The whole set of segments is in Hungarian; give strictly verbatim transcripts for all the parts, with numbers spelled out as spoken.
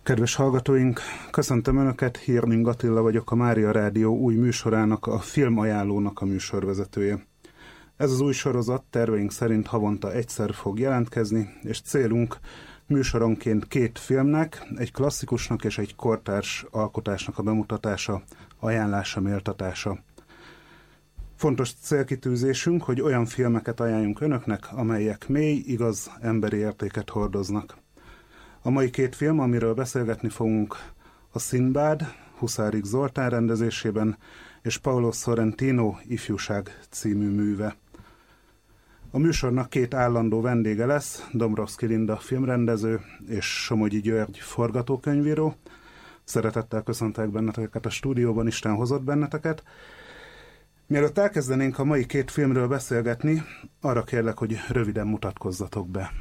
Kedves hallgatóink, köszöntöm Önöket, Hirning Attila vagyok, a Mária Rádió új műsorának, a Filmajánlónak a műsorvezetője. Ez az új sorozat terveink szerint havonta egyszer fog jelentkezni, és célunk műsoronként két filmnek, egy klasszikusnak és egy kortárs alkotásnak a bemutatása, ajánlása, méltatása. Fontos célkitűzésünk, hogy olyan filmeket ajánljunk Önöknek, amelyek mély, igaz, emberi értéket hordoznak. A mai két film, amiről beszélgetni fogunk, a Sinbad, Huszárik Zoltán rendezésében, és Paolo Sorrentino Ifjúság című műve. A műsornak két állandó vendége lesz, Dombrovszky Linda filmrendező és Somogyi György forgatókönyvíró. Szeretettel köszöntek benneteket a stúdióban, Isten hozott benneteket. Mielőtt elkezdenénk a mai két filmről beszélgetni, arra kérlek, hogy röviden mutatkozzatok be.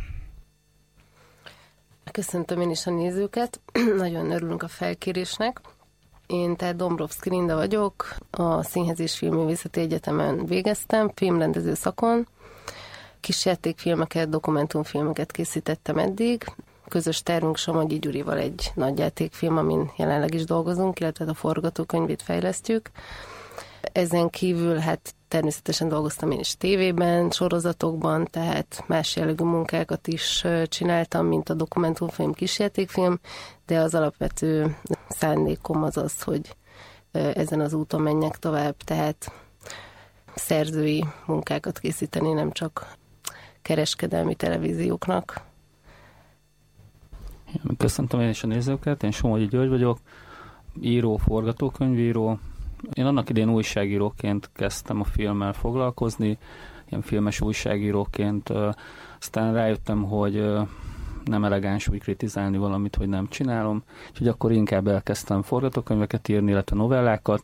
Köszöntöm én is a nézőket, nagyon örülünk a felkérésnek. Én tehát Dombrovszky Linda vagyok, a Színház és Filmművészeti Egyetemen végeztem, filmrendező szakon. Kisjátékfilmeket, dokumentumfilmeket készítettem eddig. Közös tervünk Somogyi Gyurival egy nagyjátékfilm, amin jelenleg is dolgozunk, illetve a forgatókönyvét fejlesztjük. Ezen kívül hát természetesen dolgoztam én is tévében, sorozatokban, tehát más jellegű munkákat is csináltam, mint a dokumentumfilm, kisjátékfilm, de az alapvető szándékom az az, hogy ezen az úton menjek tovább, tehát szerzői munkákat készíteni, nem csak kereskedelmi televízióknak. Köszöntöm én is a nézőket, én Somogyi György vagyok, író, forgatókönyvíró. Én annak idén újságíróként kezdtem a filmmel foglalkozni, ilyen filmes újságíróként, aztán rájöttem, hogy nem elegáns úgy kritizálni valamit, hogy nem csinálom, úgyhogy akkor inkább elkezdtem forgatókönyveket írni, illetve novellákat,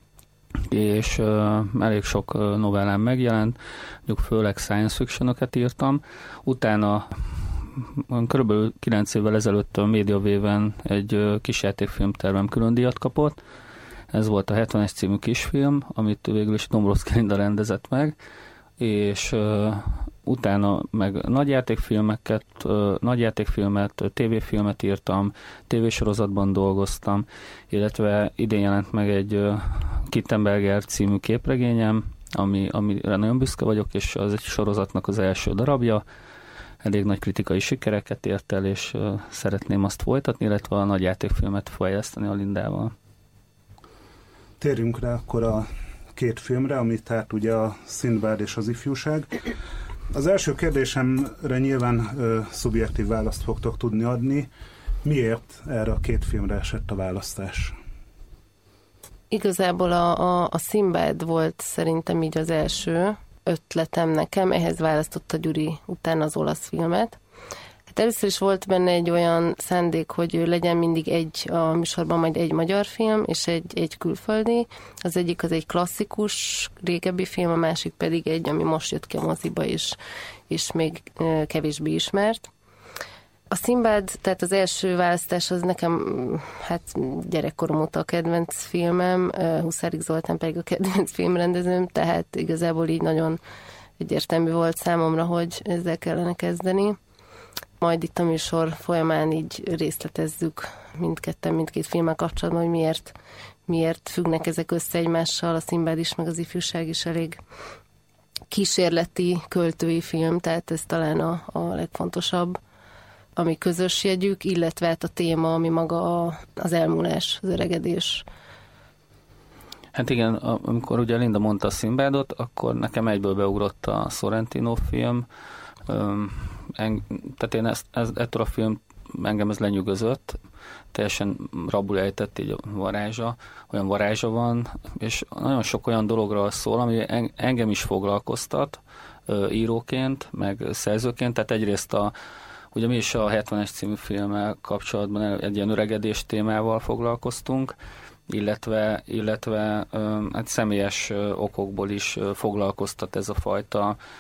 és elég sok novellám megjelent, mondjuk főleg science fiction-öket írtam. Utána körülbelül kilenc évvel ezelőtt a Mediavéven egy kisjátékfilmtervem külön díjat kapott. Ez volt a hetvenes című kisfilm, amit végül is Dombrovszky Linda rendezett meg, és uh, utána meg nagyjátékfilmeket, uh, nagyjátékfilmet, tévéfilmet írtam, tévésorozatban dolgoztam, illetve idén jelent meg egy uh, Kittenberger című képregényem, ami, amire nagyon büszke vagyok, és az egy sorozatnak az első darabja. Elég nagy kritikai sikereket ért el, és uh, szeretném azt folytatni, illetve a nagyjátékfilmet fejleszteni a Lindával. Térjünk rá akkor a két filmre, amit tehát ugye a Sinbad és az Ifjúság. Az első kérdésemre nyilván ö, szubjektív választ fogtok tudni adni. Miért erre a két filmre esett a választás? Igazából a, a, a Sinbad volt szerintem így az első ötletem nekem, ehhez választotta Gyuri utána az olasz filmet. Hát először is volt benne egy olyan szándék, hogy legyen mindig egy, a műsorban majd egy magyar film, és egy, egy külföldi. Az egyik az egy klasszikus, régebbi film, a másik pedig egy, ami most jött ki a moziba, és, és még kevésbé ismert. A Sinbad, tehát az első választás az nekem, hát gyerekkorom óta a kedvenc filmem, Huszárik Zoltán pedig a kedvenc filmrendezőm, tehát igazából így nagyon egyértelmű volt számomra, hogy ezzel kellene kezdeni. Majd itt a műsor folyamán így részletezzük mindketten, mindkét filmmel kapcsolatban, hogy miért, miért függnek ezek össze egymással, a Sinbad is, meg az Ifjúság is elég kísérleti, költői film, tehát ez talán a, a legfontosabb, ami közös jegyük, illetve hát a téma, ami maga a, az elmúlás, az öregedés. Hát igen, amikor ugye Linda mondta a Sinbadot, akkor nekem egyből beugrott a Sorrentino film. Eng, tehát én ezt, ez, ettől a film engem ez lenyűgözött, teljesen rabul ejtett így a varázsa, olyan varázsa van, és nagyon sok olyan dologról szól, ami engem is foglalkoztat íróként, meg szerzőként, tehát egyrészt a ugye mi is a hetvenes című filmmel kapcsolatban egy ilyen öregedés témával foglalkoztunk, illetve, illetve hát személyes okokból is foglalkoztat ez a fajta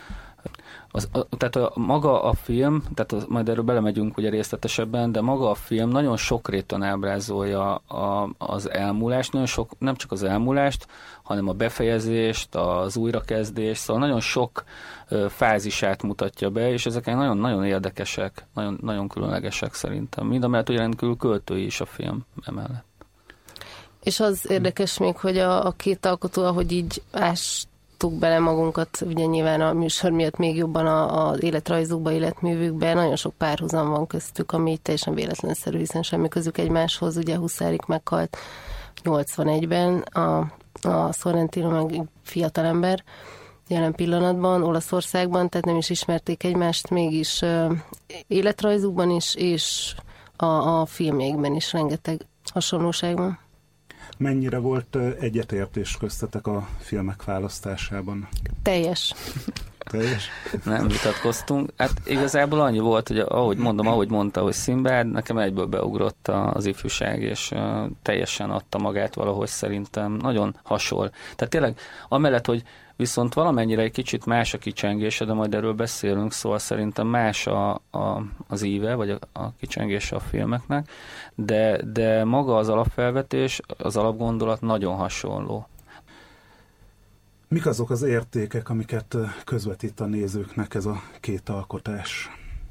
Az, a, tehát a, maga a film, tehát az, majd erről belemegyünk ugye részletesebben, de maga a film nagyon sokréten ábrázolja a, az elmúlást, nagyon sok, nem csak az elmúlást, hanem a befejezést, az újrakezdést, szóval nagyon sok ö, fázisát mutatja be, és ezek nagyon-nagyon érdekesek, nagyon, nagyon különlegesek szerintem. Mind a mellett, hogy rendkívül költői is a film emellett. És az érdekes még, hogy a, a két alkotó, ahogy így ás bele magunkat, ugye nyilván a műsor miatt még jobban az életrajzukba, életművükbe, nagyon sok párhuzam van köztük, ami teljesen véletlenszerű, hiszen semmi közük egymáshoz. Ugye Huszárik meghalt nyolcvanegyben, a, a Sorrentino meg fiatalember jelen pillanatban, Olaszországban, tehát nem is ismerték egymást, mégis uh, életrajzukban is, és a, a filmjékben is rengeteg hasonlóság van. Mennyire volt egyetértés köztetek a filmek választásában? Teljes. Teljes? Nem vitatkoztunk. Hát igazából annyi volt, hogy ahogy mondom, ahogy mondta, hogy Sinbad, nekem egyből beugrott az ifjúság, és uh, teljesen adta magát valahogy szerintem. Nagyon hasonl. Tehát tényleg, amellett, hogy viszont valamennyire egy kicsit más a kicsengése, de majd erről beszélünk, szóval szerintem más a, a, az íve, vagy a, a kicsengése a filmeknek, de, de maga az alapfelvetés, az alapgondolat nagyon hasonló. Mik azok az értékek, amiket közvetít a nézőknek ez a két alkotás?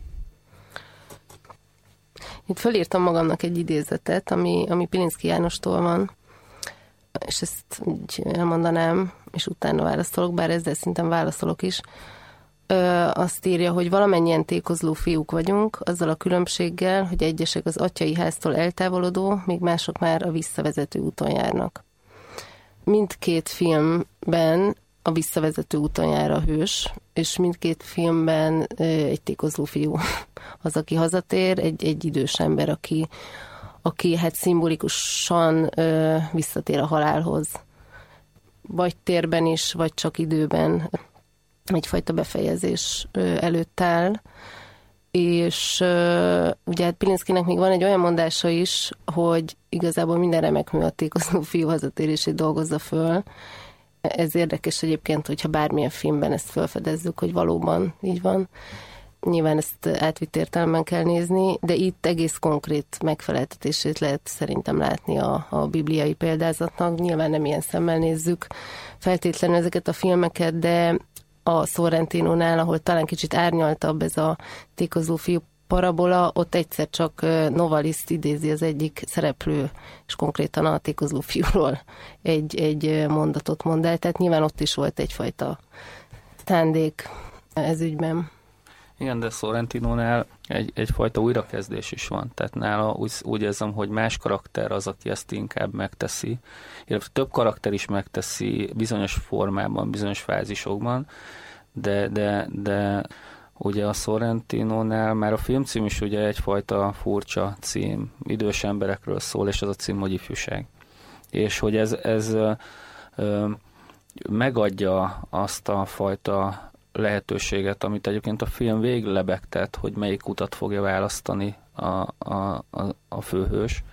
Itt felírtam magamnak egy idézetet, ami, ami Pilinszky Jánostól van, és ezt így elmondanám, és utána válaszolok, bár ezzel szinten válaszolok is. Ö, azt írja, hogy valamennyien tékozló fiúk vagyunk, azzal a különbséggel, hogy egyesek az atyai háztól eltávolodó, míg mások már a visszavezető úton járnak. Mindkét filmben a visszavezető úton jár a hős, és mindkét filmben ö, egy tékozló fiú az, aki hazatér, egy, egy idős ember, aki aki hát szimbolikusan ö, visszatér a halálhoz. Vagy térben is, vagy csak időben egyfajta befejezés ö, előtt áll. És ö, ugye hát Pilinszkynek még van egy olyan mondása is, hogy igazából minden remek mű a tékozló fiú hazatérését dolgozza föl. Ez érdekes egyébként, hogyha bármilyen filmben ezt felfedezzük, hogy valóban így van. Nyilván ezt átvitt értelemben kell nézni, de itt egész konkrét megfeleltetését lehet szerintem látni a, a bibliai példázatnak. Nyilván nem ilyen szemmel nézzük feltétlenül ezeket a filmeket, de a Sorrentinónál, ahol talán kicsit árnyaltabb ez a tékozló fiú parabola, ott egyszer csak Novalis idézi az egyik szereplő, és konkrétan a tékozló fiúról egy, egy mondatot mond el. Tehát nyilván ott is volt egyfajta szándék ez ügyben. Igen, de Sorrentinónál egy, egyfajta újrakezdés is van. Tehát nála úgy, úgy érzem, hogy más karakter az, aki ezt inkább megteszi. Illetve több karakter is megteszi bizonyos formában, bizonyos fázisokban, de, de, de ugye a Sorrentinónál már a filmcím is ugye egyfajta furcsa cím. Idős emberekről szól, és ez a cím, hogy ifjúság. És hogy ez, ez ö, ö, megadja azt a fajta lehetőséget, amit egyébként a film végig lebegtet, hogy melyik utat fogja választani a, a, a, a főhős,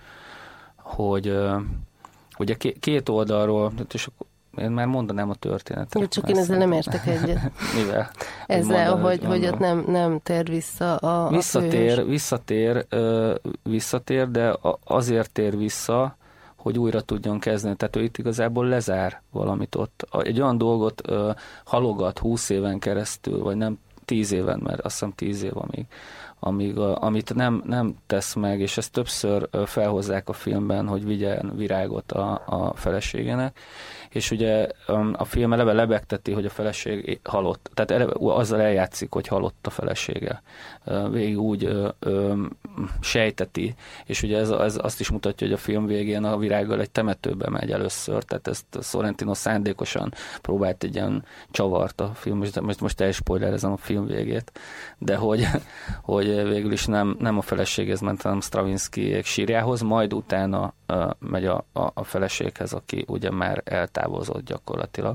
hogy uh, ugye két oldalról, és akkor én már mondanám a történetet. Jó, csak én ezzel nem értek egyet. Mivel? Ezzel, hogy, hogy, hogy ott nem, nem tér vissza a, visszatér, a főhős. Visszatér, uh, visszatér, de azért tér vissza, hogy újra tudjon kezdeni. Tehát ő itt igazából lezár valamit ott. Egy olyan dolgot uh, halogat húsz éven keresztül, vagy nem tíz éven, mert azt hiszem tíz év amíg, amíg uh, amit nem, nem tesz meg, és ezt többször uh, felhozzák a filmben, hogy vigyen virágot a, a feleségének, és ugye um, a film eleve lebegteti, hogy a feleség halott. Tehát eleve, azzal eljátszik, hogy halott a felesége. Uh, végig úgy uh, um, sejteti, és ugye ez, ez azt is mutatja, hogy a film végén a virággal egy temetőbe megy először, tehát ezt Sorrentino szándékosan próbált egy ilyen csavart a film, most, most elspoilerezem a film végét, de hogy, hogy végül is nem, nem a feleséghez ment, hanem Stravinskyék sírjához, majd utána uh, megy a, a, a feleséghez, aki ugye már eltávozott gyakorlatilag,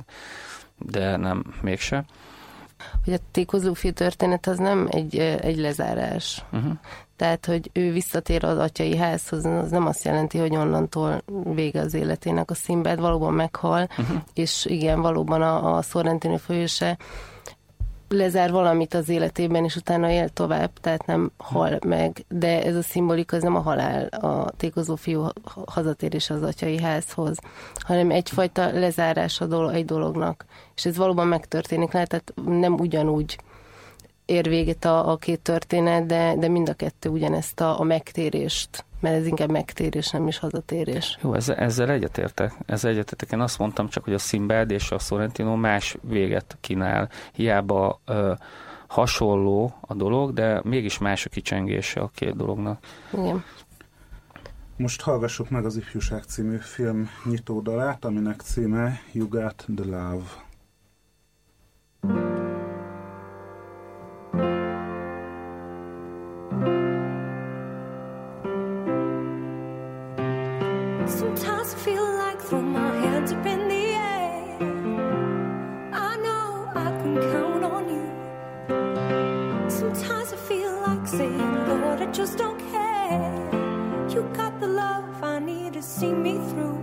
de nem, mégse. Hogy a tékozló fiú történet az nem egy, egy lezárás. Uh-huh. Tehát, hogy ő visszatér az atyai házhoz, az nem azt jelenti, hogy onnantól vége az életének a Sinbad, valóban meghal, uh-huh. és igen, valóban a, a Sorrentino főhőse lezár valamit az életében, és utána él tovább, tehát nem hal meg, de ez a szimbolika, az nem a halál, a tékozó fiú hazatérés az atyai házhoz, hanem egyfajta lezárás a dolog, egy dolognak. És ez valóban megtörténik, tehát nem ugyanúgy ér véget a, a két történet, de, de mind a kettő ugyanezt a, a megtérést, mert ez inkább megtérés, nem is hazatérés. Jó, ezzel, ezzel egyetértek. Ezzel egyetértek. Én azt mondtam csak, hogy a Sinbad és a Sorrentino más véget kínál. Hiába ö, hasonló a dolog, de mégis más a kicsengése a két dolognak. Igen. Most hallgassuk meg az Ifjúság című film nyitódalát, aminek címe You Got the Love. Sometimes I feel like throwing my hands up in the air. I know I can count on you. Sometimes I feel like saying, Lord, I just don't care. You got the love I need to see me through.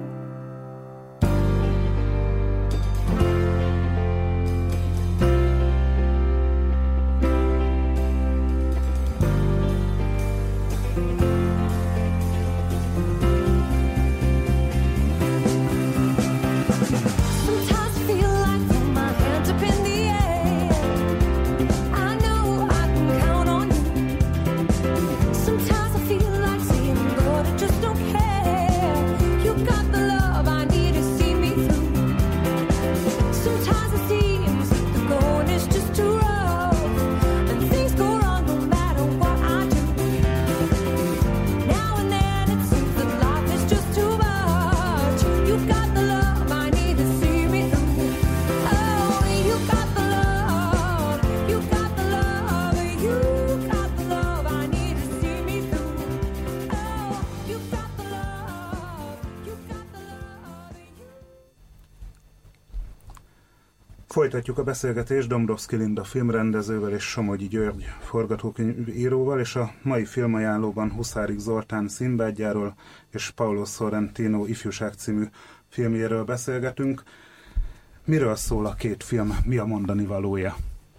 Folytatjuk a beszélgetést Dombrovszky Linda filmrendezővel és Somogyi György forgatókönyvíróval, és a mai filmajánlóban Huszárik Zoltán Sinbadjáról és Paolo Sorrentino Ifjúság című filmjéről beszélgetünk. Miről szól a két film? Mi a mondani valója?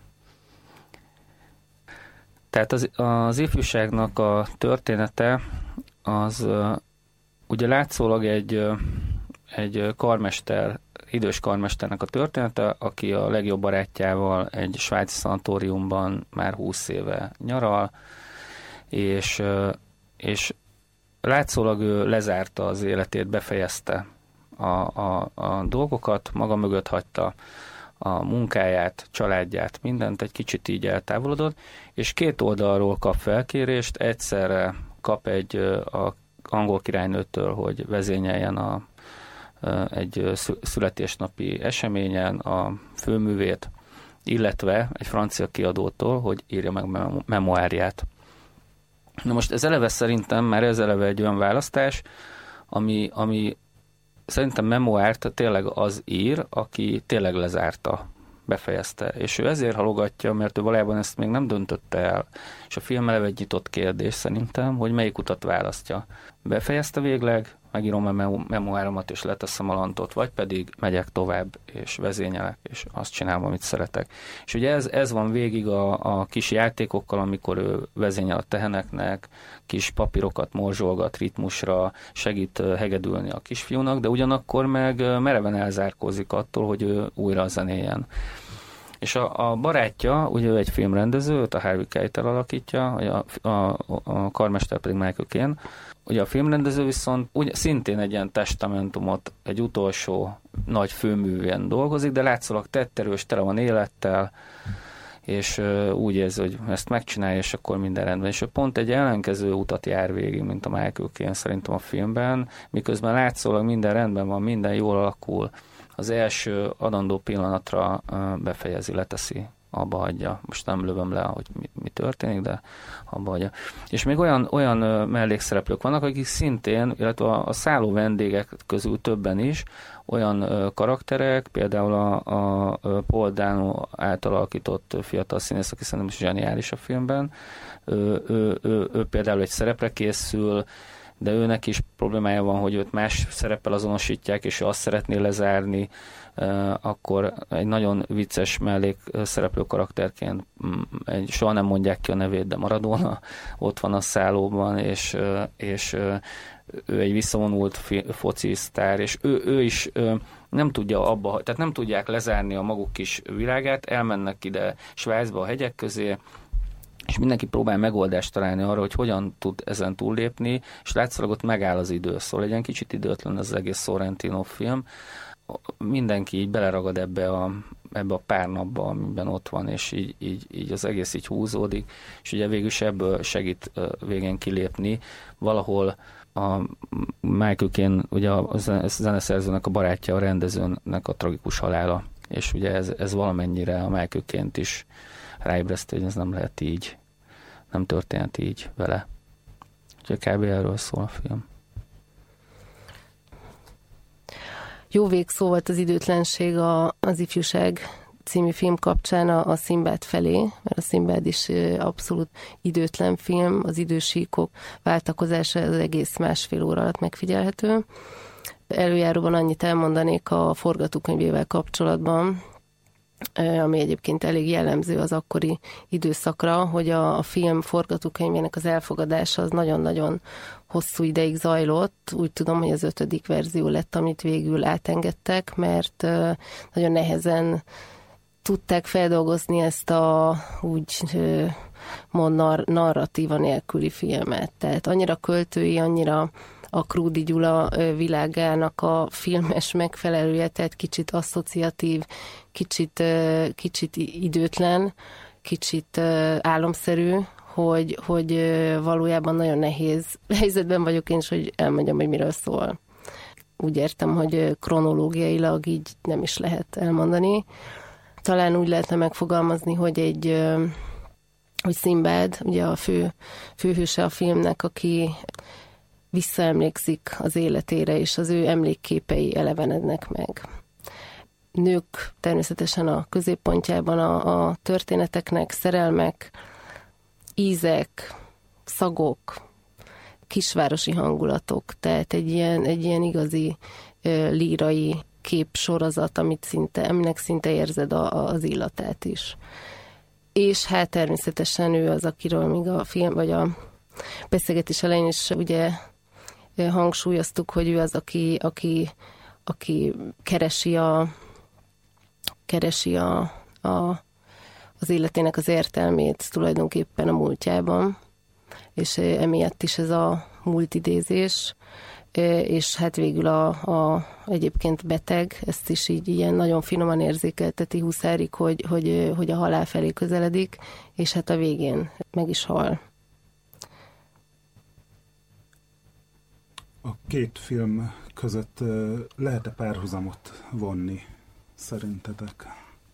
Tehát az, az ifjúságnak a története az ugye látszólag egy, egy karmester, idős karmesternek a története, aki a legjobb barátjával egy svájci szanatóriumban már húsz éve nyaral, és, és látszólag ő lezárta az életét, befejezte a, a, a dolgokat, maga mögött hagyta a munkáját, családját, mindent, egy kicsit így eltávolodott, és két oldalról kap felkérést, egyszerre kap egy a angol királynőtől, hogy vezényeljen a egy születésnapi eseményen a főművét, illetve egy francia kiadótól, hogy írja meg memoárját. Na most ez eleve szerintem már ez eleve egy olyan választás, ami, ami szerintem memoárt tényleg az ír, aki tényleg lezárta, befejezte. És ő ezért halogatja, mert ő valójában ezt még nem döntötte el. És a film eleve egy nyitott kérdés szerintem, hogy melyik utat választja. Befejezte végleg, megírom a memoáromat és leteszem a lantot, vagy pedig megyek tovább, és vezényelek, és azt csinálom, amit szeretek. És ugye ez, ez van végig a, a kis játékokkal, amikor ő vezényel a teheneknek, kis papírokat morzsolgat ritmusra, segít hegedülni a kisfiúnak, de ugyanakkor meg mereven elzárkózik attól, hogy ő újra zenéljen. És a, a barátja, ugye ő egy filmrendező, őt a Harvey Keitel alakítja, a, a, a karmester pedig Michael Caine. Ugye a filmrendező viszont ugye, szintén egy ilyen testamentumot, egy utolsó nagy főművén dolgozik, de látszólag tetterős, tele van élettel, és uh, úgy érzi, hogy ezt megcsinálja, és akkor minden rendben. És ő pont egy ellenkező utat jár végig, mint a Michael Caine szerintem a filmben, miközben látszólag minden rendben van, minden jól alakul. Az első adandó pillanatra uh, befejezi, leteszi, abba hagyja. Most nem lövöm le, hogy mi, mi történik, de abba hagyja. És még olyan, olyan uh, mellékszereplők vannak, akik szintén, illetve a, a szálló vendégek közül többen is, olyan uh, karakterek, például a, a, a Paul Dano által alakított fiatal színész, aki szerintem is zseniális a filmben. Ő, ő, ő, ő például egy szerepre készül, de őnek is problémája van, hogy őt más szereppel azonosítják, és ő azt szeretné lezárni, akkor egy nagyon vicces mellék szereplő karakterként egy, soha nem mondják ki a nevét, de Maradona ott van a szállóban, és, és ő egy visszavonult foci sztár, és ő, ő is nem tudja abba, tehát nem tudják lezárni a maguk kis világát, elmennek ide Svájcba a hegyek közé, és mindenki próbál megoldást találni arra, hogy hogyan tud ezen túllépni, és látszólag ott megáll az idő, szóval legyen kicsit időtlen az egész Sorrentino film. Mindenki így beleragad ebbe a, ebbe a pár napba, amiben ott van, és így, így, így az egész így húzódik, és ugye végül is ebből segít végén kilépni. Valahol a Michael Caine, ugye a zeneszerzőnek a barátja, a rendezőnek a tragikus halála, és ugye ez, ez valamennyire a Michael Caine-t is ráébresztő, hogy ez nem lehet így, nem történt így vele. Úgyhogy kb. Erről szól a film. Jó végszó volt az időtlenség a, az Ifjúság című film kapcsán a, a Sinbad felé, mert a Sinbad is abszolút időtlen film, az idősíkok váltakozása az egész másfél óra alatt megfigyelhető. Előjáróban annyit elmondanék a forgatókönyvével kapcsolatban, ami egyébként elég jellemző az akkori időszakra, hogy a, a film forgatókönyvének az elfogadása az nagyon-nagyon hosszú ideig zajlott. Úgy tudom, hogy az ötödik verzió lett, amit végül átengedtek, mert nagyon nehezen tudták feldolgozni ezt a úgy mond nar- narratíva nélküli filmet. Tehát annyira költői, annyira a Krúdy Gyula világának a filmes megfelelője, tehát kicsit asszociatív, kicsit, kicsit időtlen, kicsit álomszerű, hogy, hogy valójában nagyon nehéz helyzetben vagyok én is, hogy elmondjam, hogy miről szól. Úgy értem, hogy kronológiailag így nem is lehet elmondani. Talán úgy lehetne megfogalmazni, hogy egy hogy Sinbad, ugye a fő, főhőse a filmnek, aki visszaemlékszik az életére, és az ő emlékképei elevenednek meg. Nők természetesen a középpontjában a, a történeteknek, szerelmek, ízek, szagok, kisvárosi hangulatok, tehát egy ilyen, egy ilyen igazi ö, lírai képsorozat, amit szinte, aminek szinte érzed a, az illatát is. És hát természetesen ő az, akiről még a film, vagy a beszélgetés elején is ugye hangsúlyoztuk, hogy ő az, aki, aki, aki keresi, a, keresi a, a, az életének az értelmét tulajdonképpen a múltjában, és emiatt is ez a múltidézés, és hát végül a, a egyébként beteg, ezt is így ilyen nagyon finoman érzékelteti Huszárik, hogy, hogy, hogy a halál felé közeledik, és hát a végén meg is hal. A két film között lehet-e párhuzamot vonni, szerintetek?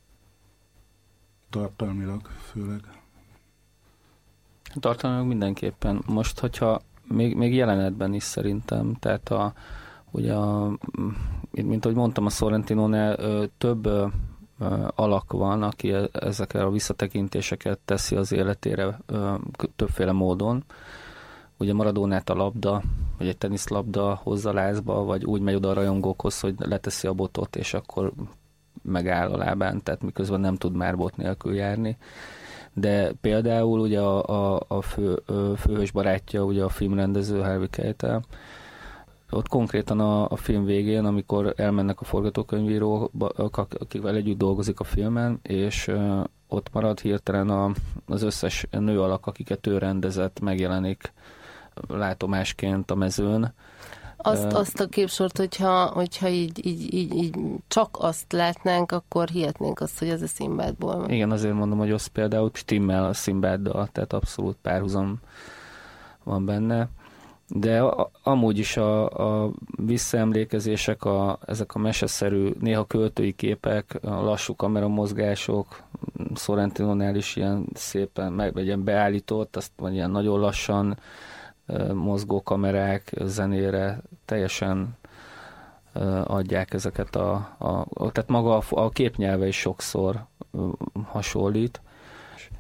Tartalmilag főleg. Tartalmilag mindenképpen. Most, hogyha még, még jelenetben is szerintem, tehát a, ugye a, mint ahogy mondtam, a Sorrentinónál több ö, alak van, aki ezekre a visszatekintéseket teszi az életére ö, többféle módon. Ugye Maradónát a labda, vagy egy teniszlabda hozza lázba, vagy úgy megy oda a rajongókhoz, hogy leteszi a botot, és akkor megáll a lábán, tehát miközben nem tud már bot nélkül járni. De például ugye a, a, a fő, főhős barátja, ugye a filmrendező Harvey Keitel, ott konkrétan a, a film végén, amikor elmennek a forgatókönyvírók, akikvel együtt dolgozik a filmen, és ott marad hirtelen a, az összes nő alak, akiket ő rendezett, megjelenik látomásként a mezőn. Azt, azt a képsort, hogyha, hogyha így, így, így, így csak azt látnánk, akkor hihetnénk azt, hogy ez a Sinbadból van. Igen, azért mondom, hogy az például stimmel a Sinbaddal, tehát abszolút párhuzam van benne. De a, amúgy is a, a visszaemlékezések, a, ezek a meseszerű, néha költői képek, a lassú kameramozgások, Sorrentinónál is ilyen szépen, meg vagy ilyen beállított, azt vagy ilyen nagyon lassan mozgó kamerák zenére teljesen adják ezeket a, a tehát maga a, a képnyelve is sokszor hasonlít.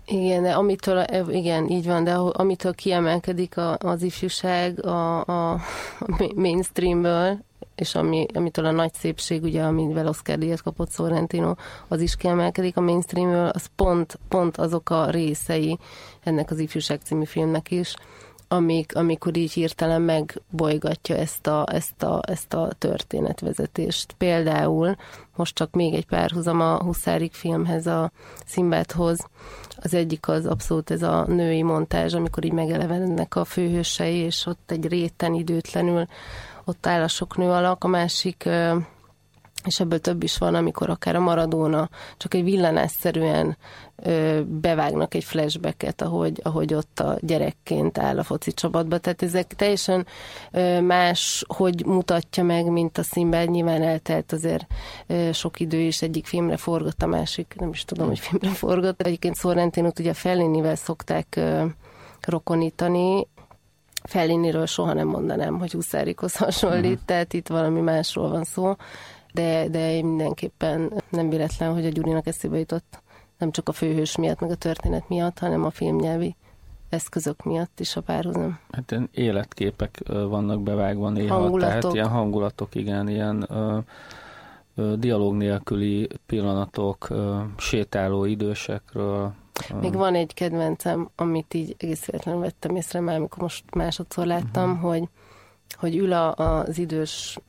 Igen, de amitől, igen, így van, de amitől kiemelkedik a, az ifjúság a, a mainstreamből, és ami, amitől a nagy szépség, ugye, amivel Oscar-díjat kapott Sorrentino, az is kiemelkedik a mainstreamből, az pont, pont azok a részei ennek az Ifjúság című filmnek is, amik, amikor így hirtelen megbolygatja ezt a, ezt, a, ezt a történetvezetést. Például, most csak még egy párhuzam a Huszárik filmhez, a Szimbádhoz, az egyik az abszolút ez a női montázs, amikor így megelevenednek a főhősei, és ott egy réten időtlenül ott áll a sok nő alak, a másik, és ebből több is van, amikor akár a Maradona csak egy villanásszerűen bevágnak egy flashbacket, ahogy, ahogy ott a gyerekként áll a foci csapatba. Tehát ezek teljesen más, hogy mutatja meg, mint a Szimbád. Nyilván eltelt azért sok idő, és egyik filmre forgott, a másik, nem is tudom, hogy filmre forgott. Egyébként Sorrentinót ugye Fellinivel szokták rokonítani. Felliniről soha nem mondanám, hogy Huszárikhoz hasonlít, uh-huh. tehát itt valami másról van szó, de, de mindenképpen nem véletlen, hogy a Gyurinak eszébe jutott, nem csak a főhős miatt, meg a történet miatt, hanem a filmnyelvi eszközök miatt is a párhuzam. Hát ilyen életképek vannak bevágva néha, hangulatok. Tehát ilyen hangulatok, igen, ilyen ö, ö, dialóg nélküli pillanatok, ö, sétáló idősekről. Még van egy kedvencem, amit így egész véletlenül vettem észre már, amikor most másodszor láttam, uh-huh. hogy, hogy ül a, az idős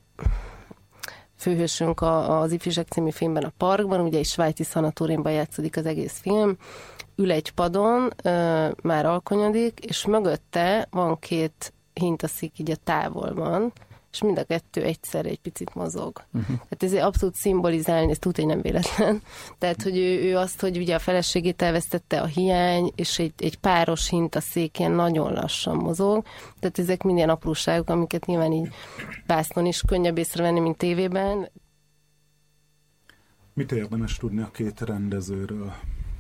főhősünk a, az Ifjúság című filmben a parkban, ugye egy svájci szanatóriumban játszódik az egész film, ül egy padon, ö, már alkonyodik, és mögötte van két hintaszik így a távolban, és mind a kettő egyszerre egy picit mozog. Uh-huh. Tehát ez abszolút szimbolizálni, ez tudja, hogy nem véletlen. Tehát, hogy ő, ő azt, hogy ugye a feleségét elvesztette a hiány, és egy, egy páros hintaszék ilyen nagyon lassan mozog. Tehát ezek minden apróságok, amiket nyilván így vásznon is könnyebb észrevenni, mint tévében. Mit érdemes tudni a két rendezőről?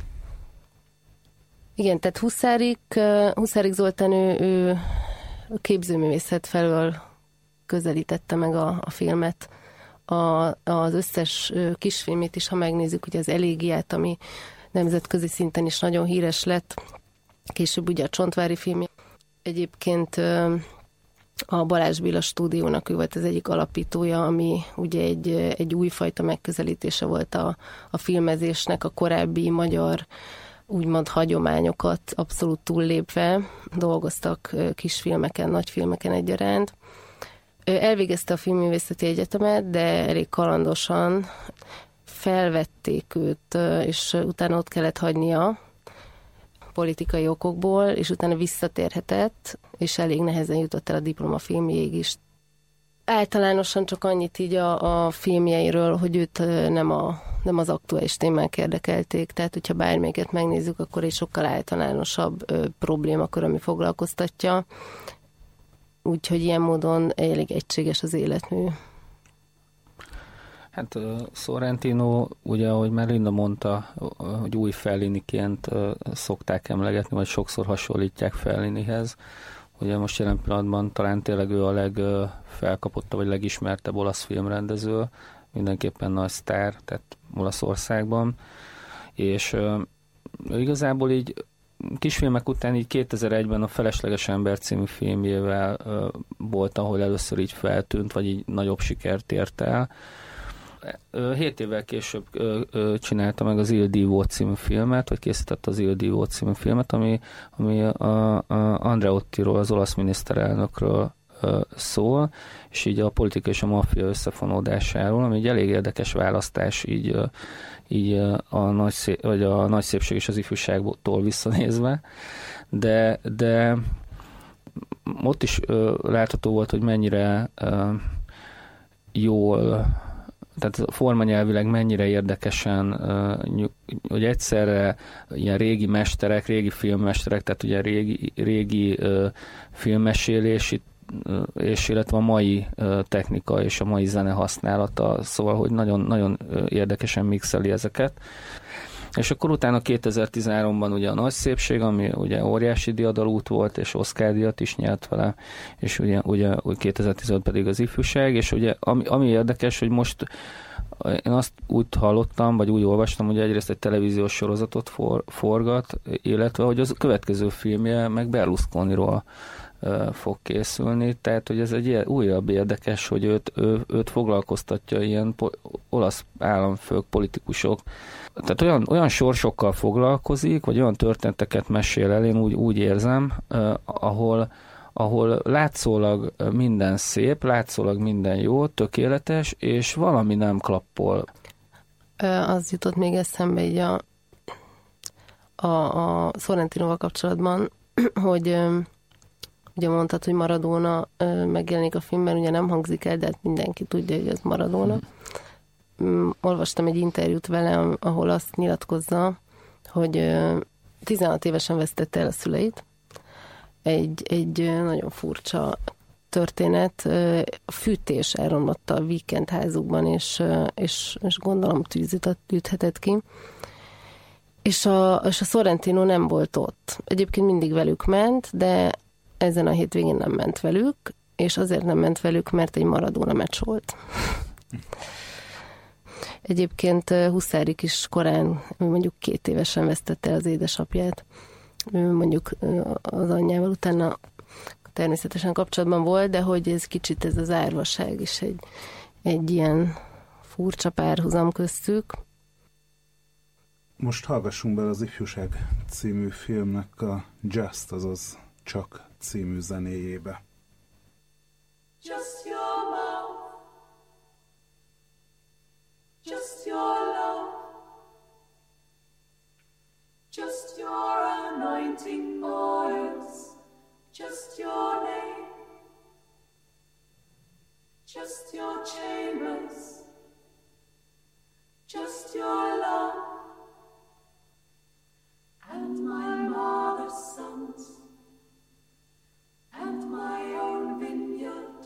Igen, tehát Huszárik, Huszárik Zoltán, ő, ő képzőművészet felől közelítette meg a, a filmet. A, az összes kisfilmét is, ha megnézzük, ugye az Elégiát, ami nemzetközi szinten is nagyon híres lett, később ugye a Csontvári filmje. Egyébként a Balázs Béla stúdiónak ő volt az egyik alapítója, ami ugye egy, egy újfajta megközelítése volt a, a filmezésnek, a korábbi magyar úgymond hagyományokat abszolút túllépve. Dolgoztak kisfilmeken, nagyfilmeken egyaránt. Elvégezte a Filmművészeti Egyetemet, de elég kalandosan felvették őt, és utána ott kellett hagynia politikai okokból, és utána visszatérhetett, és elég nehezen jutott el a diplomafilmjéig is. Általánosan csak annyit így a, a filmjeiről, hogy őt nem, a, nem az aktuális témák érdekelték, tehát hogyha bármelyiket megnézzük, akkor egy sokkal általánosabb ö, problémakör, ami foglalkoztatja. Úgyhogy ilyen módon elég egységes az életmű. Hát uh, Sorrentino, ugye, ahogy már Linda mondta, hogy új Felliniként uh, szokták emlegetni, vagy sokszor hasonlítják Fellinihez. Ugye most jelen pillanatban talán tényleg ő a legfelkapottabb, vagy legismertebb olasz filmrendező, mindenképpen nagy sztár, tehát Olaszországban. És uh, igazából így kisfilmek után így kétezer-egyben a Felesleges ember című filmjével uh, volt, ahol először így feltűnt, vagy így nagyobb sikert ért el. Uh, hét évvel később uh, uh, csinálta meg az Il Divo című filmet, vagy készítette az Il Divo című filmet, ami, ami a, a Andreottiról, az olasz miniszterelnökről uh, szól, és így a politika és a maffia összefonódásáról, ami egy elég érdekes választás így uh, így a nagy, szép, vagy a nagy szépség és az ifjúságtól visszanézve, de, de ott is ö, látható volt, hogy mennyire ö, jól, tehát formanyelvileg mennyire érdekesen, ö, hogy egyszerre ilyen régi mesterek, régi filmmesterek, tehát ugye régi, régi ö, filmmesélés itt, és illetve a mai technika és a mai zene használata, szóval, hogy nagyon, nagyon érdekesen mixeli ezeket. És akkor utána kétezer-tizenháromban ugye a Nagy szépség, ami ugye óriási diadalút volt, és Oscar-díjat is nyert vele, és ugye, ugye kétezer-tizenöt pedig az Ifjúság, és ugye ami, ami érdekes, hogy most Én azt úgy hallottam, vagy úgy olvastam, hogy egyrészt egy televíziós sorozatot for, forgat, illetve hogy az következő filmje meg Berlusconiról fog készülni, tehát hogy ez egy újabb érdekes, hogy őt, ő, őt foglalkoztatja ilyen po, olasz államfők, politikusok. Tehát olyan, olyan sorsokkal foglalkozik, vagy olyan történeteket mesél el, én úgy, úgy érzem, eh, ahol, ahol látszólag minden szép, látszólag minden jó, tökéletes, és valami nem klappol. Az jutott még eszembe így a, a, a Sorrentinoval kapcsolatban, hogy ugye mondtad, hogy Maradona megjelenik a filmben, ugye nem hangzik el, de hát mindenki tudja, hogy ez Maradona. Mm. Olvastam egy interjút vele, ahol azt nyilatkozza, hogy tizenhat évesen vesztette el a szüleit. Egy, egy nagyon furcsa történet. A fűtés elromlotta a Weekend házukban, és, és, és gondolom tűzit üthetett ki. És a, és a Sorrentino nem volt ott. Egyébként mindig velük ment, de ezen a hétvégén nem ment velük, és azért nem ment velük, mert egy Maradona meccs volt. Egyébként Huszárik is korán, mondjuk két évesen vesztette az édesapját. Ő mondjuk az anyjával utána természetesen kapcsolatban volt, de hogy ez kicsit ez az árvaság is egy, egy ilyen furcsa párhuzam köztük. Most hallgassunk bele az Ifjúság című filmnek a Just, azaz Csak című zenéjébe. Just your mouth, just your love, just your anointing oils, just your name, just your chambers, just your love, and my mother's sons, and my own vineyard,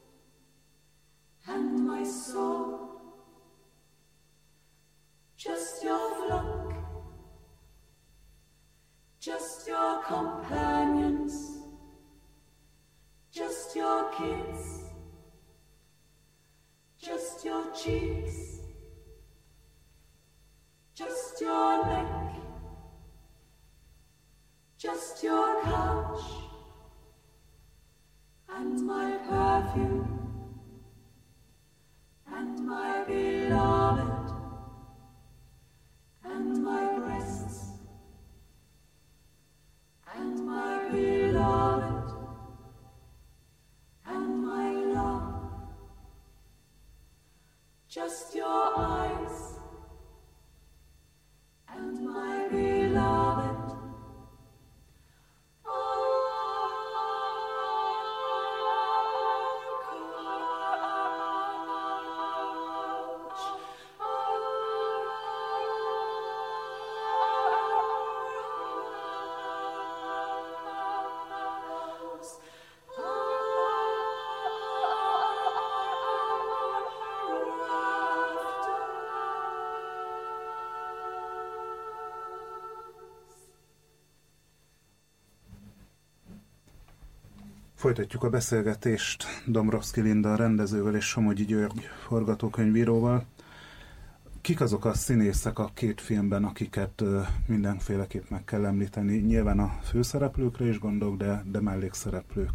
and my soul, just your flock, just your companions, just your kids, just your cheeks, just your neck, just your couch, and my perfume, and my beloved, and my breasts, and my beloved, and my love, just your eyes, and my beloved. Folytatjuk a beszélgetést Dombrowski Linda rendezővel és Somogyi György forgatókönyvíróval. Kik azok a színészek a két filmben, akiket mindenféleképp meg kell említeni? Nyilván a főszereplőkre is gondolok, de, de mellékszereplők.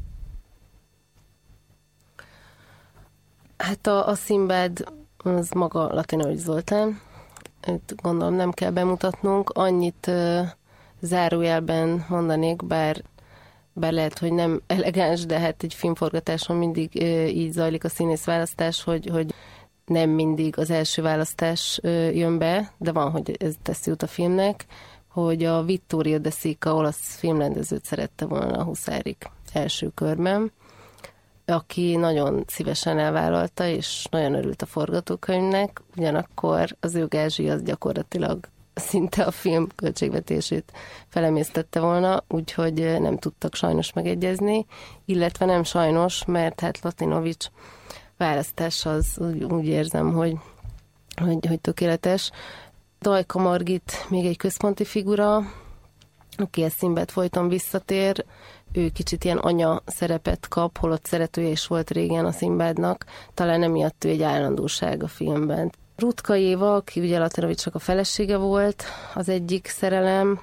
Hát a, a Sinbad az maga Latinovics Zoltán. Itt gondolom nem kell bemutatnunk. Annyit uh, zárójelben mondanék, bár bár lehet, hogy nem elegáns, de hát egy filmforgatáson mindig ö, így zajlik a színészválasztás, hogy, hogy nem mindig az első választás ö, jön be, de van, hogy ez teszi út a filmnek, hogy a Vittorio De Sica olasz filmrendezőt szerette volna a Huszárik első körben, aki nagyon szívesen elvállalta, és nagyon örült a forgatókönyvnek, ugyanakkor az ő gázsi az gyakorlatilag szinte a film költségvetését felemésztette volna, úgyhogy nem tudtak sajnos megegyezni, illetve nem sajnos, mert hát Latinovics választás az úgy, úgy érzem, hogy, hogy, hogy tökéletes. Dajka Margit még egy központi figura, aki a Sinbad folyton visszatér, ő kicsit ilyen anya szerepet kap, holott szeretője is volt régen a Szimbádnak, talán emiatt ő egy állandóság a filmben. Rutka Éva, aki ugye Laterovicsnak a felesége volt, az egyik szerelem,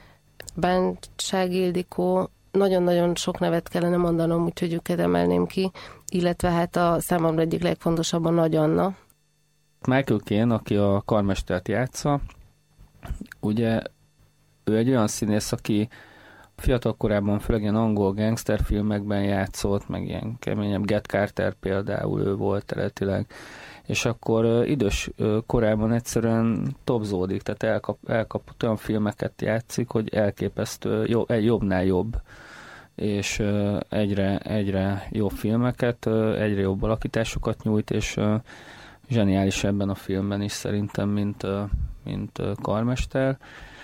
Báncsák Ildikó, nagyon-nagyon sok nevet kellene mondanom, úgyhogy őket emelném ki, illetve hát a számomra egyik legfontosabb a Nagy Anna. Michael Caine, aki a karmestert játsza, ugye ő egy olyan színész, aki fiatal korában főleg ilyen angol gangsterfilmekben játszott, meg ilyen keményebb, Get Carter például ő volt eredetileg, és akkor uh, idős uh, korában egyszerűen topzódik, tehát elkap, elkapott olyan filmeket játszik, hogy elképesztő, jó, egy jobbnál jobb, és uh, egyre, egyre jobb filmeket, uh, egyre jobb alakításokat nyújt, és uh, zseniális ebben a filmben is szerintem, mint, uh, mint uh, karmester.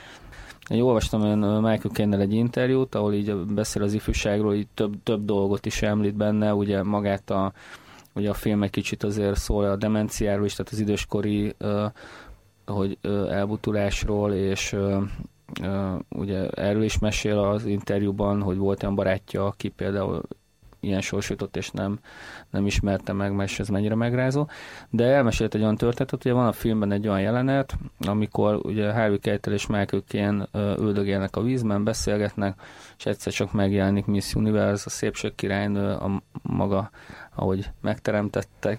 Én olvastam olyan Michael Caine-nel egy interjút, ahol így beszél az ifjúságról, így több, több dolgot is említ benne, ugye magát a, ugye a film egy kicsit azért szól a demenciáról is, tehát az időskori uh, hogy, uh, elbutulásról, és uh, uh, ugye erről is mesél az interjúban, hogy volt olyan barátja, aki például ilyen sorsított, és nem, nem ismerte meg, mert ez mennyire megrázó. De elmesélt egy olyan történetet, ugye van a filmben egy olyan jelenet, amikor ugye Harvey Keitel és Michael Caine üldögélnek a vízben, beszélgetnek, és egyszer csak megjelenik Miss Universe, a szépség királynő, a maga, ahogy megteremtettek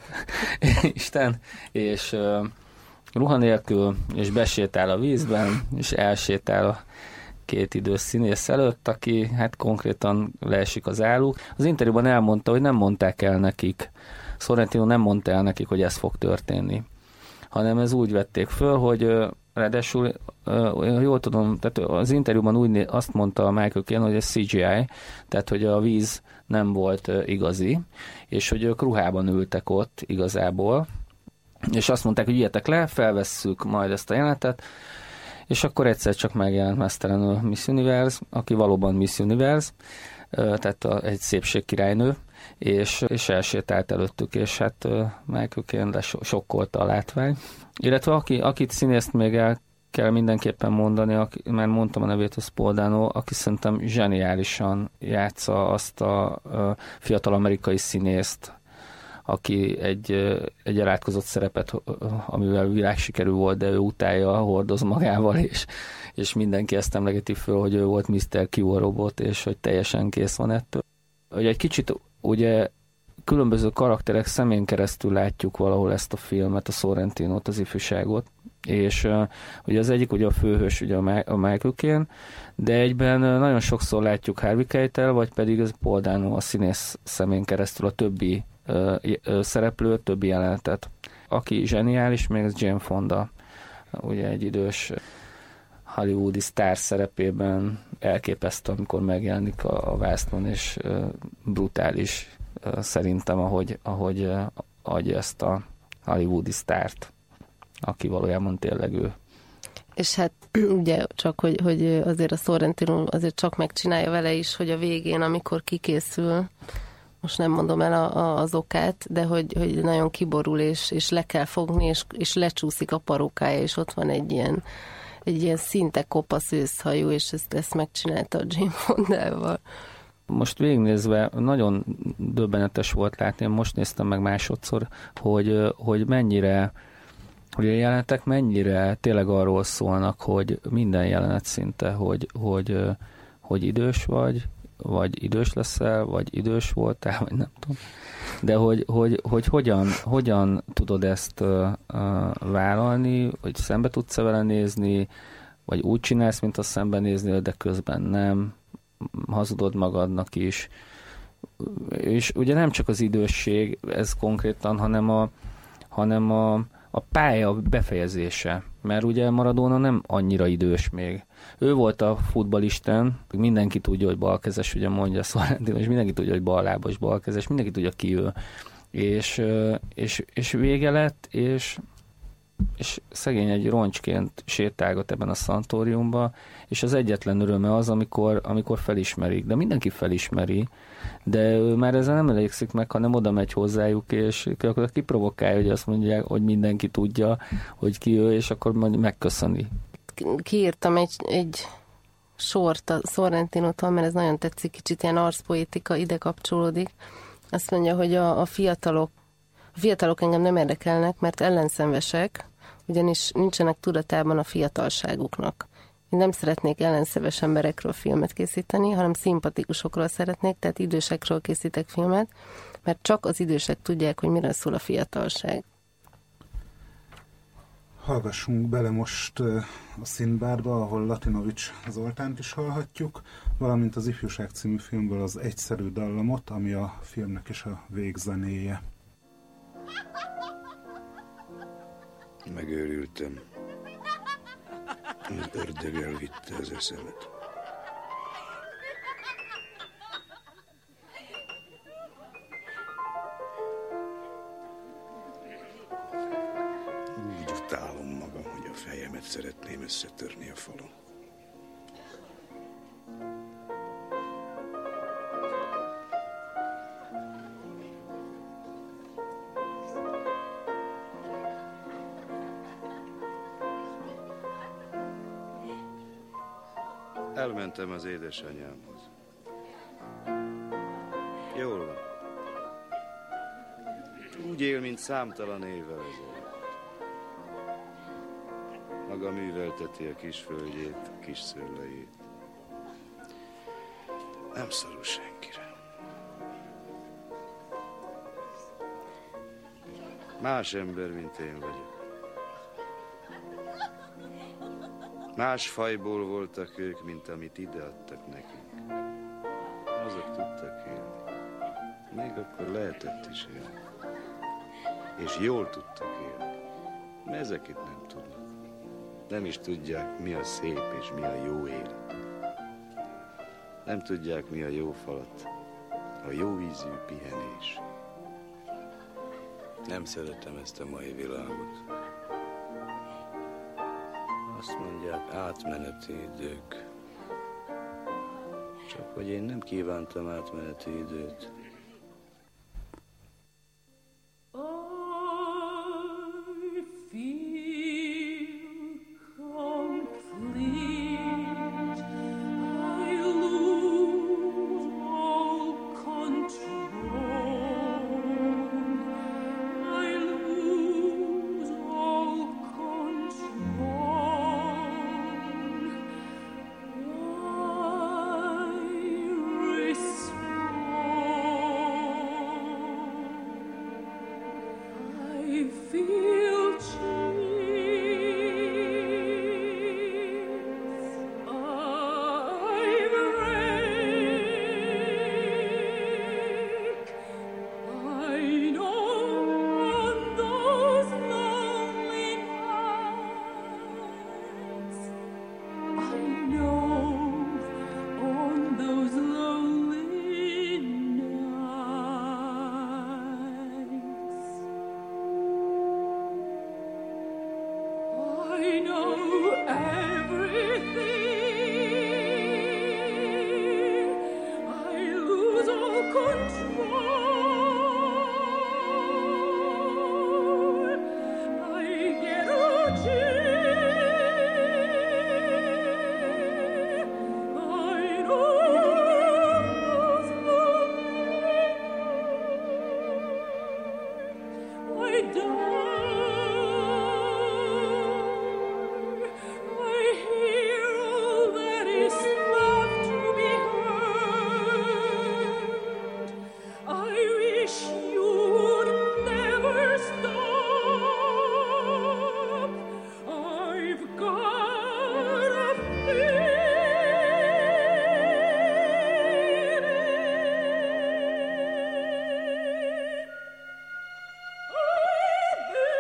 Isten, és uh, ruha nélkül, és besétál a vízben, és elsétál a két idős színész előtt, aki hát konkrétan leesik az álluk. Az interjúban elmondta, hogy nem mondták el nekik, Sorrentino nem mondta el nekik, hogy ez fog történni, hanem ez úgy vették föl, hogy ráadásul, jól tudom, tehát az interjúban úgy azt mondta Michael Caine, hogy ez cé gé í, tehát hogy a víz nem volt igazi, és hogy ők ruhában ültek ott igazából, és azt mondták, hogy üljetek le, felvesszük majd ezt a jelenetet, és akkor egyszer csak megjelent mesztelenül Miss Universe, aki valóban Miss Universe, tehát egy szépségkirálynő, és, és elsétált előttük, és hát Michael Caine lesokkolta a látvány. Illetve aki, akit színészt még el kell mindenképpen mondani, aki, mert mondtam a nevét, az Paul Dano, aki szerintem zseniálisan játsza azt a, a fiatal amerikai színészt, aki egy, egy elátkozott szerepet, amivel világsikerű volt, de ő utálja, hordoz magával, és, és mindenki ezt emlegeti föl, hogy ő volt miszter Q a robot, és hogy teljesen kész van ettől. Hogy egy kicsit ugye különböző karakterek szemén keresztül látjuk valahol ezt a filmet, a Sorrentinót, az ifjúságot, és uh, ugye az egyik ugye a főhős, ugye a Michael Caine, de egyben uh, nagyon sokszor látjuk Harvey Keitel, vagy pedig ez Paul Dano a színész szemén keresztül a többi uh, uh, szereplő, többi jelenetet. Aki zseniális, még ez Jane Fonda, ugye egy idős hollywoodi sztár szerepében elképesztő, amikor megjelenik a, a vásznon, és uh, brutális uh, szerintem, ahogy, ahogy uh, adja ezt a hollywoodi sztárt, aki valójában tényleg ő. És hát ugye csak, hogy, hogy azért a Sorrentino azért csak megcsinálja vele is, hogy a végén, amikor kikészül, most nem mondom el a, a, az okát, de hogy, hogy nagyon kiborul, és, és le kell fogni, és, és lecsúszik a parókája, és ott van egy ilyen, egy ilyen szinte kopasz őszhajú, és ezt, ezt megcsinálta a Jane Fondával. Most végignézve nagyon döbbenetes volt látni, most néztem meg másodszor, hogy, hogy mennyire, hogy a jelenetek mennyire tényleg arról szólnak, hogy minden jelenet szinte, hogy, hogy, hogy idős vagy, vagy idős leszel, vagy idős voltál, vagy nem tudom. De hogy, hogy, hogy hogyan, hogyan tudod ezt uh, uh, vállalni, hogy szembe tudsz vele nézni, vagy úgy csinálsz, mint azt szembenézni, de közben nem, hazudod magadnak is. És ugye nem csak az idősség ez konkrétan, hanem a, hanem a, a pálya befejezése. Mert ugye Maradona nem annyira idős még. Ő volt a futballisten, mindenki tudja, hogy balkezes, ugye mondja Sorrentino, és mindenki tudja, hogy ballábas, balkezes, mindenki tudja, ki ő. És, és, és vége lett, és, és szegény egy roncsként sétálgat ebben a szanatóriumban, és az egyetlen öröme az, amikor, amikor felismerik. De mindenki felismeri, de ő már ezzel nem elégszik meg, hanem oda megy hozzájuk, és akkor kiprovokálja, hogy azt mondják, hogy mindenki tudja, hogy ki ő, és akkor majd megköszöni. Kiírtam egy, egy sort a Sorrentinótól, mert ez nagyon tetszik, kicsit ilyen arszpoétika ide kapcsolódik. Azt mondja, hogy a, a fiatalok a fiatalok engem nem érdekelnek, mert ellenszenvesek, ugyanis nincsenek tudatában a fiatalságuknak. Én nem szeretnék ellenszenves emberekről filmet készíteni, hanem szimpatikusokról szeretnék, tehát idősekről készítek filmet, mert csak az idősek tudják, hogy miről szól a fiatalság. Hallgassunk bele most a Szindbádba, ahol Latinovics Zoltánt is hallhatjuk, valamint az Ifjúság című filmből az Egyszerű dallamot, ami a filmnek is a végzenéje. Megőrültem. Az ördög elvitte az eszemet. Úgy utálom magam, hogy a fejemet szeretném összetörni a falon. Elmentem az édesanyámhoz. Jól van. Úgy él, mint számtalan évvel ezelőtt. Maga művelteti a kis földjét, kis szőlejét. Nem szorul senkire. Más ember, mint én vagyok. Más fajból voltak ők, mint amit ideadtak nekünk. Azok tudtak élni. Még akkor lehetett is élni. És jól tudtak élni. Mert ezek itt nem tudnak. Nem is tudják, mi a szép és mi a jó élet. Nem tudják, mi a jó falat, a jó ízű pihenés. Nem szeretem ezt a mai világot. Azt mondják, átmeneti idők. Csak hogy én nem kívántam átmeneti időt. I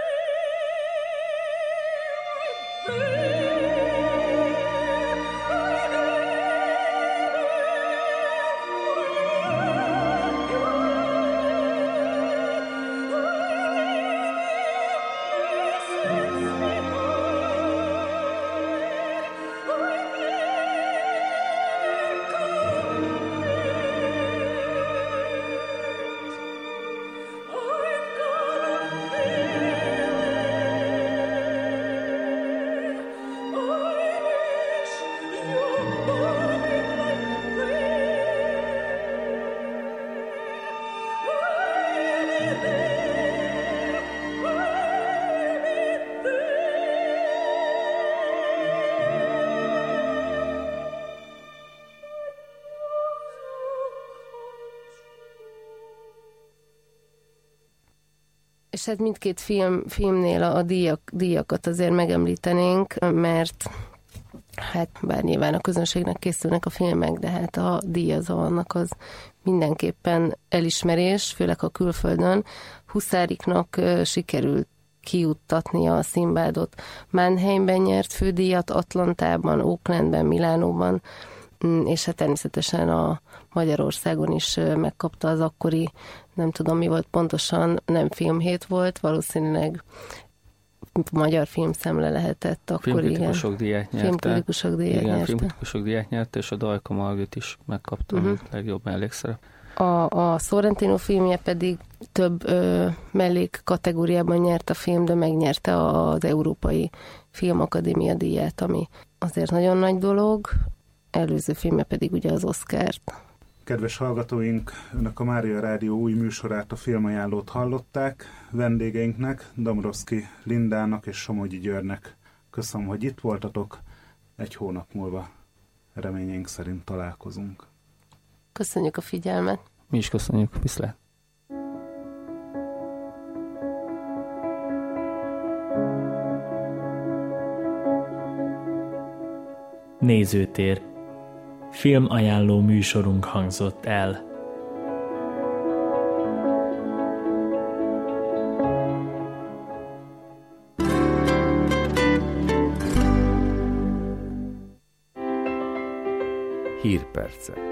És hát mindkét film, filmnél a díjak, díjakat azért megemlítenénk, mert hát bár nyilván a közönségnek készülnek a filmek, de hát a díjazónak az mindenképpen elismerés, főleg a külföldön. Huszáriknak sikerült kijuttatnia a Sinbadot. Mannheimben nyert fődíjat, Atlantában, Oaklandben, Milánóban, és hát természetesen a Magyarországon is megkapta az akkori, nem tudom mi volt pontosan, nem filmhét volt, valószínűleg magyar filmszemle lehetett akkor, filmkritikusok díját nyerte. Filmkritikusok díját igen, nyerte. filmkritikusok díját nyerte, és a Dajka Margit is megkapta uh-huh. a legjobb mellékszerep. A, a Sorrentino filmje pedig több ö, mellék kategóriában nyert a film, de megnyerte az Európai Filmakadémia díját, ami azért nagyon nagy dolog. Előző filmje pedig ugye az Oscart. Kedves hallgatóink, Önök a Mária Rádió új műsorát, a filmajánlót hallották. Vendégeinknek, Dombrowski Lindának és Somogyi Györgynek köszönöm, hogy itt voltatok. Egy hónap múlva reményeink szerint találkozunk. Köszönjük a figyelmet. Mi is köszönjük. Viszlát. Nézőtér. Filmajánló műsorunk hangzott el. Hírpercek.